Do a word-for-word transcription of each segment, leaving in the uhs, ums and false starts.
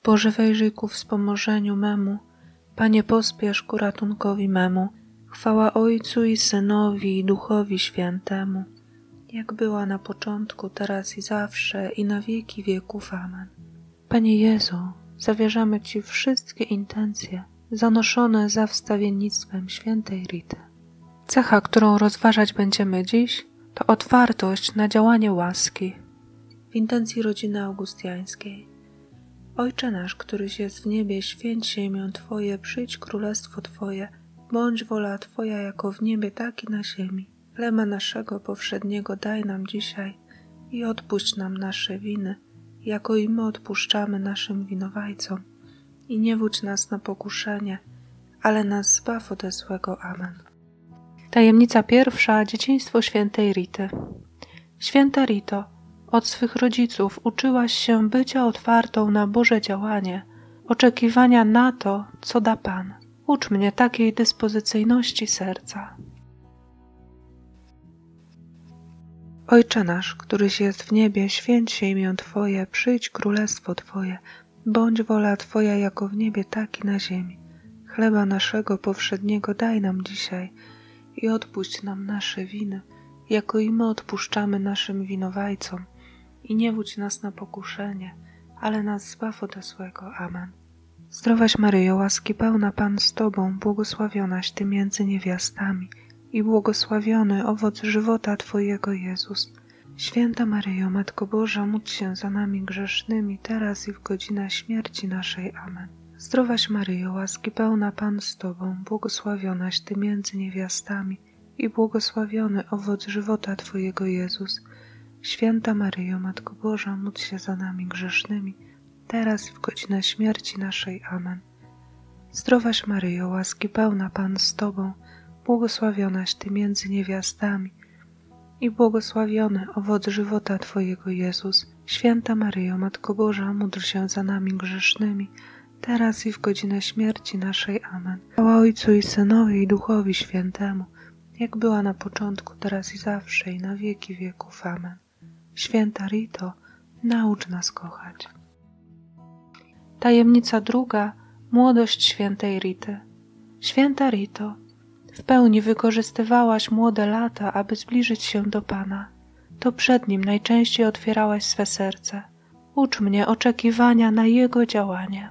Boże, wejrzyj ku wspomożeniu memu, Panie, pospiesz ku ratunkowi memu. Chwała Ojcu i Synowi i Duchowi Świętemu, jak była na początku, teraz i zawsze, i na wieki wieków. Amen. Panie Jezu, zawierzamy Ci wszystkie intencje zanoszone za wstawiennictwem świętej Rity. Cecha, którą rozważać będziemy dziś, to otwartość na działanie łaski. W intencji rodziny augustiańskiej. Ojcze nasz, któryś jest w niebie, święć się imię Twoje, przyjdź królestwo Twoje, bądź wola Twoja jako w niebie, tak i na ziemi. Chleba naszego powszedniego daj nam dzisiaj i odpuść nam nasze winy, jako i my odpuszczamy naszym winowajcom. I nie wódź nas na pokuszenie, ale nas zbaw ode złego. Amen. Tajemnica pierwsza. Dzieciństwo świętej Rity. Święta Rito, od swych rodziców uczyłaś się bycia otwartą na Boże działanie, oczekiwania na to, co da Pan. Ucz mnie takiej dyspozycyjności serca. Ojcze nasz, któryś jest w niebie, święć się imię Twoje, przyjdź królestwo Twoje, bądź wola Twoja jako w niebie, tak i na ziemi. Chleba naszego powszedniego daj nam dzisiaj i odpuść nam nasze winy, jako i my odpuszczamy naszym winowajcom. I nie wódź nas na pokuszenie, ale nas zbaw ode złego. Amen. Zdrowaś Maryjo, łaski pełna, Pan z Tobą, błogosławionaś Ty między niewiastami i błogosławiony owoc żywota Twojego, Jezus. Święta Maryjo, Matko Boża, módl się za nami grzesznymi, teraz i w godzinę śmierci naszej. Amen. Zdrowaś Maryjo, łaski pełna, Pan z Tobą, błogosławionaś Ty między niewiastami i błogosławiony owoc żywota Twojego, Jezus. Święta Maryjo, Matko Boża, módl się za nami grzesznymi, teraz i w godzinę śmierci naszej. Amen. Zdrowaś Maryjo, łaski pełna, Pan z Tobą, błogosławionaś Ty między niewiastami i błogosławiony owoc żywota Twojego, Jezus. Święta Maryjo, Matko Boża, módl się za nami grzesznymi, teraz i w godzinę śmierci naszej. Amen. Chwała Ojcu i Synowi i Duchowi Świętemu, jak była na początku, teraz i zawsze, i na wieki wieków. Amen. Święta Rito, naucz nas kochać. Tajemnica druga. Młodość świętej Rity. Święta Rito, w pełni wykorzystywałaś młode lata, aby zbliżyć się do Pana. To przed Nim najczęściej otwierałaś swe serce. Ucz mnie oczekiwania na Jego działanie.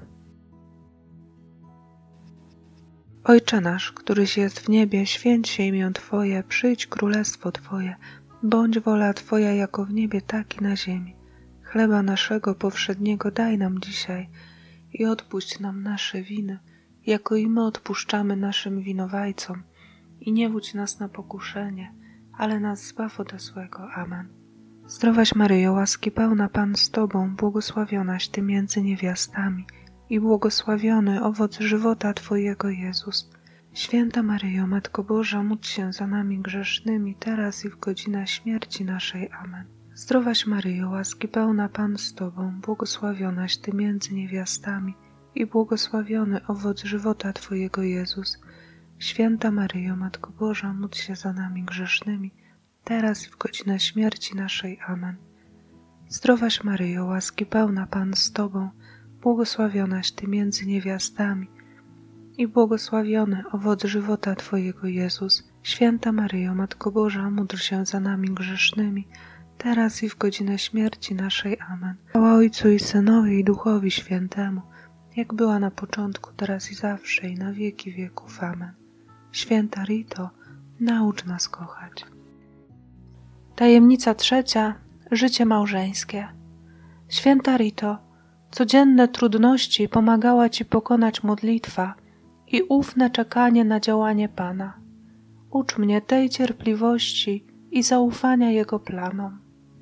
Ojcze nasz, któryś jest w niebie, święć się imię Twoje, przyjdź królestwo Twoje, bądź wola Twoja jako w niebie, tak i na ziemi. Chleba naszego powszedniego daj nam dzisiaj i odpuść nam nasze winy, jako i my odpuszczamy naszym winowajcom. I nie wódź nas na pokuszenie, ale nas zbaw ode złego. Amen. Zdrowaś Maryjo, łaski pełna, Pan z Tobą, błogosławionaś Ty między niewiastami i błogosławiony owoc żywota Twojego, Jezus. Święta Maryjo, Matko Boża, módl się za nami grzesznymi, teraz i w godzinę śmierci naszej. Amen. Zdrowaś Maryjo, łaski pełna, Pan z Tobą, błogosławionaś Ty między niewiastami i błogosławiony owoc żywota Twojego, Jezus. Święta Maryjo, Matko Boża, módl się za nami grzesznymi, teraz i w godzinę śmierci naszej. Amen. Zdrowaś Maryjo, łaski pełna, Pan z Tobą, błogosławionaś Ty między niewiastami i błogosławiony owoc żywota Twojego, Jezus. Święta Maryjo, Matko Boża, módl się za nami grzesznymi, teraz i w godzinę śmierci naszej. Amen. Chwała Ojcu i Synowi i Duchowi Świętemu, jak była na początku, teraz i zawsze, i na wieki wieków. Amen. Święta Rito, naucz nas kochać. Tajemnica trzecia. Życie małżeńskie. Święta Rito, codzienne trudności pomagała Ci pokonać modlitwa i ufne czekanie na działanie Pana. Ucz mnie tej cierpliwości i zaufania Jego planom.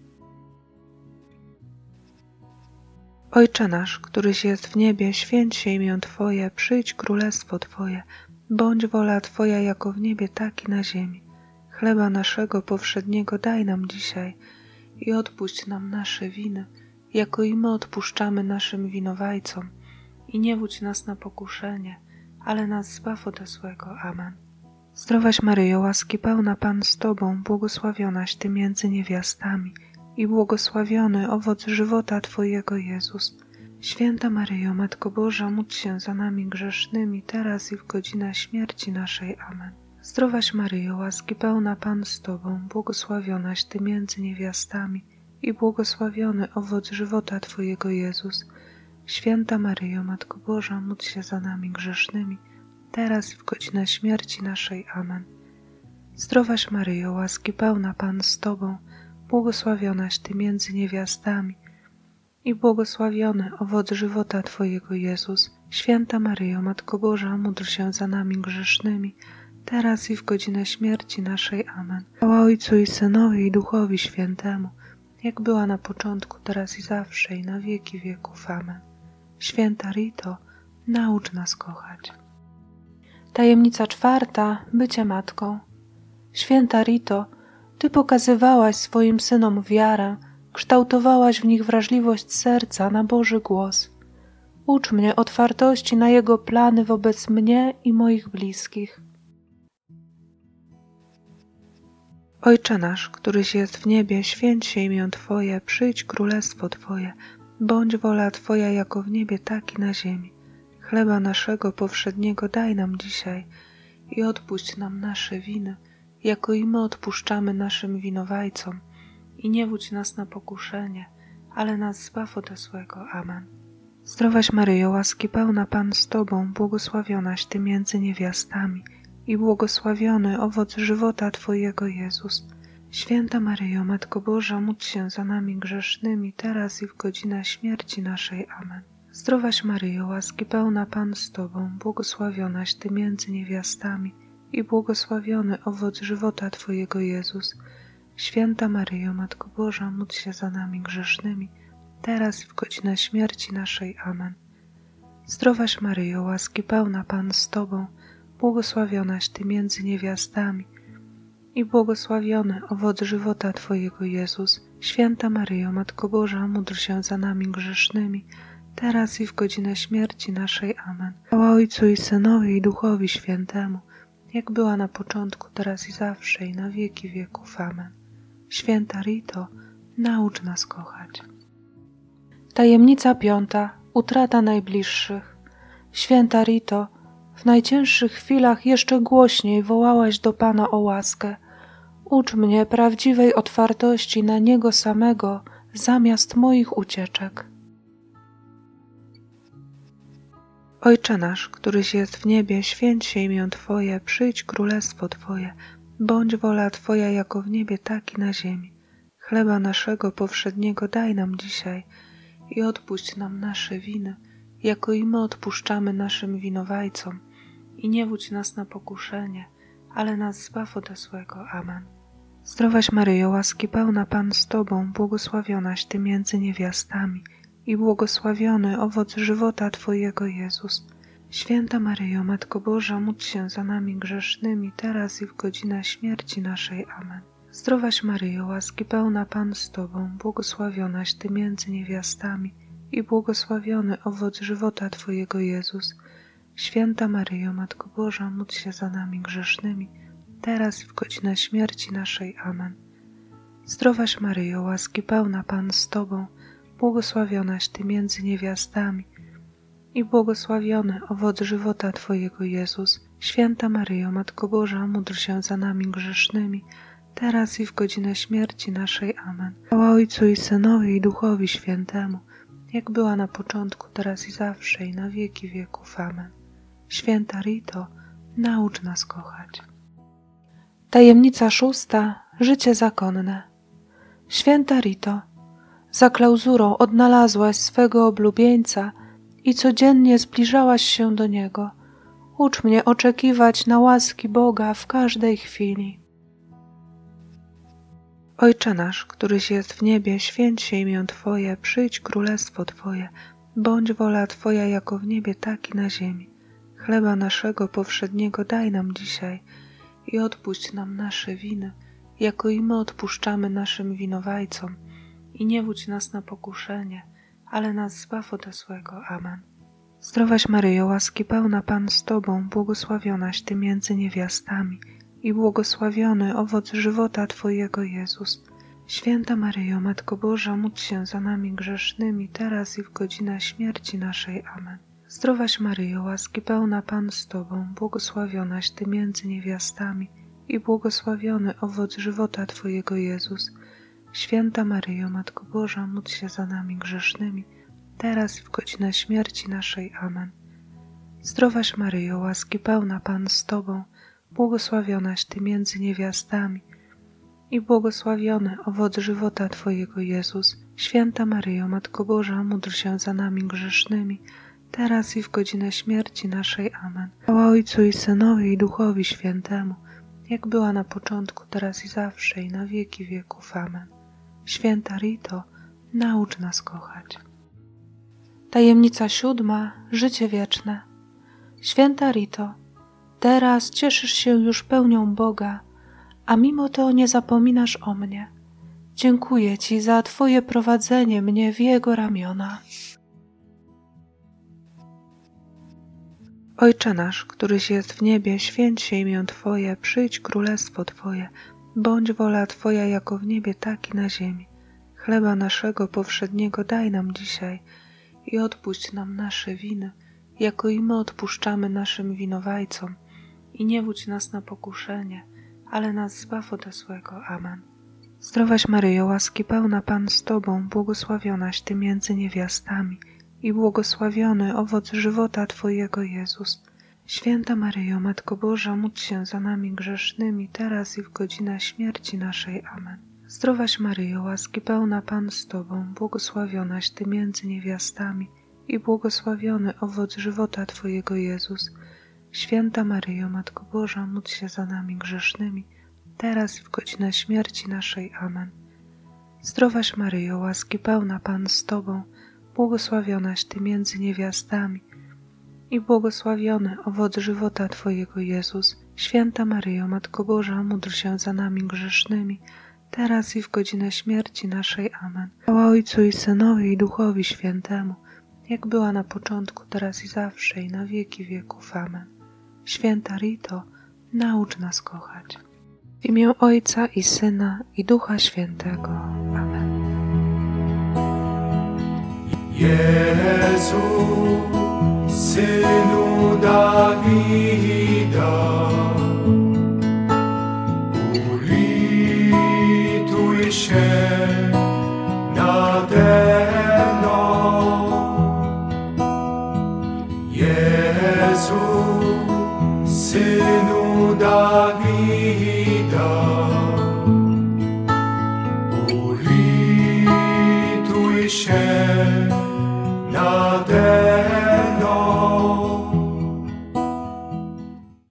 Ojcze nasz, któryś jest w niebie, święć się imię Twoje, przyjdź królestwo Twoje, bądź wola Twoja jako w niebie, tak i na ziemi. Chleba naszego powszedniego daj nam dzisiaj i odpuść nam nasze winy, jako i my odpuszczamy naszym winowajcom. I nie wódź nas na pokuszenie, ale nas zbaw ode złego. Amen. Zdrowaś Maryjo, łaski pełna, Pan z Tobą, błogosławionaś Ty między niewiastami i błogosławiony owoc żywota Twojego, Jezus. Święta Maryjo, Matko Boża, módl się za nami grzesznymi, teraz i w godzinę śmierci naszej. Amen. Zdrowaś Maryjo, łaski pełna Pan z Tobą, błogosławionaś Ty między niewiastami i błogosławiony owoc żywota Twojego Jezus. Święta Maryjo, Matko Boża, módl się za nami grzesznymi, teraz i w godzinę śmierci naszej. Amen. Zdrowaś Maryjo, łaski pełna Pan z Tobą, błogosławionaś Ty między niewiastami i błogosławiony owoc żywota Twojego Jezus. Święta Maryjo, Matko Boża, módl się za nami grzesznymi, teraz i w godzinę śmierci naszej. Amen. Chwała Ojcu i Synowi i Duchowi Świętemu, jak była na początku, teraz i zawsze, i na wieki wieków. Amen. Święta Rito, naucz nas kochać. Tajemnica czwarta. Bycie matką. Święta Rito, Ty pokazywałaś swoim synom wiarę, kształtowałaś w nich wrażliwość serca na Boży głos. Ucz mnie otwartości na Jego plany wobec mnie i moich bliskich. Ojcze nasz, któryś jest w niebie, święć się imię Twoje, przyjdź królestwo Twoje, bądź wola Twoja jako w niebie, tak i na ziemi. Chleba naszego powszedniego daj nam dzisiaj i odpuść nam nasze winy, jako i my odpuszczamy naszym winowajcom. I nie wódź nas na pokuszenie, ale nas zbaw ode złego. Amen. Zdrowaś Maryjo, łaski pełna Pan z Tobą, błogosławionaś Ty między niewiastami i błogosławiony owoc żywota Twojego Jezus. Święta Maryjo, Matko Boża, módl się za nami grzesznymi, teraz i w godzinę śmierci naszej. Amen. Zdrowaś Maryjo, łaski pełna Pan z Tobą, błogosławionaś Ty między niewiastami i błogosławiony owoc żywota Twojego Jezus. Święta Maryjo, Matko Boża, módl się za nami grzesznymi, teraz i w godzinę śmierci naszej. Amen. Zdrowaś Maryjo, łaski pełna Pan z Tobą, błogosławionaś Ty między niewiastami i błogosławiony owoc żywota Twojego Jezus. Święta Maryjo, Matko Boża, módl się za nami grzesznymi, teraz i w godzinę śmierci naszej. Amen. Chwała Ojcu i Synowi i Duchowi Świętemu, jak była na początku, teraz i zawsze, i na wieki wieków. Amen. Święta Rito, naucz nas kochać. Tajemnica piąta. Utrata najbliższych. Święta Rito, w najcięższych chwilach jeszcze głośniej wołałaś do Pana o łaskę. Ucz mnie prawdziwej otwartości na Niego samego zamiast moich ucieczek. Ojcze nasz, któryś jest w niebie, święć się imię Twoje, przyjdź królestwo Twoje, bądź wola Twoja jako w niebie, tak i na ziemi. Chleba naszego powszedniego daj nam dzisiaj i odpuść nam nasze winy, jako i my odpuszczamy naszym winowajcom. I nie wódź nas na pokuszenie, ale nas zbaw ode złego. Amen. Zdrowaś Maryjo, łaski pełna Pan z Tobą, błogosławionaś Ty między niewiastami i błogosławiony owoc żywota Twojego Jezus. Święta Maryjo, Matko Boża, módl się za nami grzesznymi, teraz i w godzinę śmierci naszej. Amen. Zdrowaś Maryjo, łaski pełna Pan z Tobą, błogosławionaś Ty między niewiastami i błogosławiony owoc żywota Twojego Jezus. Święta Maryjo, Matko Boża, módl się za nami grzesznymi, teraz i w godzinę śmierci naszej. Amen. Zdrowaś Maryjo, łaski pełna Pan z Tobą, błogosławionaś Ty między niewiastami i błogosławiony owoc żywota Twojego Jezus. Święta Maryjo, Matko Boża, módl się za nami grzesznymi, teraz i w godzinę śmierci naszej. Amen. Chwała Ojcu i Synowi i Duchowi Świętemu, jak była na początku, teraz i zawsze, i na wieki wieków. Amen. Święta Rito, naucz nas kochać. Tajemnica szósta. Życie zakonne. Święta Rito, za klauzurą odnalazłaś swego oblubieńca i codziennie zbliżałaś się do Niego. Ucz mnie oczekiwać na łaski Boga w każdej chwili. Ojcze nasz, któryś jest w niebie, święć się imię Twoje, przyjdź królestwo Twoje, bądź wola Twoja jako w niebie, tak i na ziemi. Chleba naszego powszedniego daj nam dzisiaj i odpuść nam nasze winy, jako i my odpuszczamy naszym winowajcom. I nie wódź nas na pokuszenie, ale nas zbaw ode złego. Amen. Zdrowaś Maryjo, łaski pełna Pan z Tobą, błogosławionaś Ty między niewiastami i błogosławiony owoc żywota Twojego Jezus. Święta Maryjo, Matko Boża, módl się za nami grzesznymi, teraz i w godzinę śmierci naszej. Amen. Zdrowaś Maryjo, łaski pełna Pan z Tobą, błogosławionaś Ty między niewiastami i błogosławiony owoc żywota Twojego Jezus. Święta Maryjo, Matko Boża, módl się za nami grzesznymi, teraz i w godzinę śmierci naszej. Amen. Zdrowaś Maryjo, łaski pełna Pan z Tobą, błogosławionaś Ty między niewiastami i błogosławiony owoc żywota Twojego Jezus. Święta Maryjo, Matko Boża, módl się za nami grzesznymi, teraz i w godzinę śmierci naszej. Amen. Chwała Ojcu i Synowi i Duchowi Świętemu, jak była na początku, teraz i zawsze, i na wieki wieków. Amen. Święta Rito, naucz nas kochać. Tajemnica siódma. Życie wieczne. Święta Rito, teraz cieszysz się już pełnią Boga, a mimo to nie zapominasz o mnie. Dziękuję Ci za Twoje prowadzenie mnie w Jego ramiona. Ojcze nasz, któryś jest w niebie, święć się imię Twoje, przyjdź królestwo Twoje, bądź wola Twoja jako w niebie, tak i na ziemi. Chleba naszego powszedniego daj nam dzisiaj i odpuść nam nasze winy, jako i my odpuszczamy naszym winowajcom. I nie wódź nas na pokuszenie, ale nas zbaw ode złego. Amen. Zdrowaś Maryjo, łaski pełna Pan z Tobą, błogosławionaś Ty między niewiastami i błogosławiony owoc żywota Twojego Jezus. Święta Maryjo, Matko Boża, módl się za nami grzesznymi, teraz i w godzinę śmierci naszej. Amen. Zdrowaś Maryjo, łaski pełna Pan z Tobą, błogosławionaś Ty między niewiastami i błogosławiony owoc żywota Twojego Jezus. Święta Maryjo, Matko Boża, módl się za nami grzesznymi, teraz i w godzinę śmierci naszej. Amen. Zdrowaś Maryjo, łaski pełna Pan z Tobą, błogosławionaś Ty między niewiastami i błogosławiony owoc żywota Twojego Jezus. Święta Maryjo, Matko Boża, módl się za nami grzesznymi, teraz i w godzinę śmierci naszej. Amen. Chwała Ojcu i Synowi i Duchowi Świętemu, jak była na początku, teraz i zawsze, i na wieki wieków. Amen. Święta Rito, naucz nas kochać. W imię Ojca i Syna i Ducha Świętego. Amen. Jezu, Synu Dawida, ulituj się nade mną. Jezu, Synu Dawida,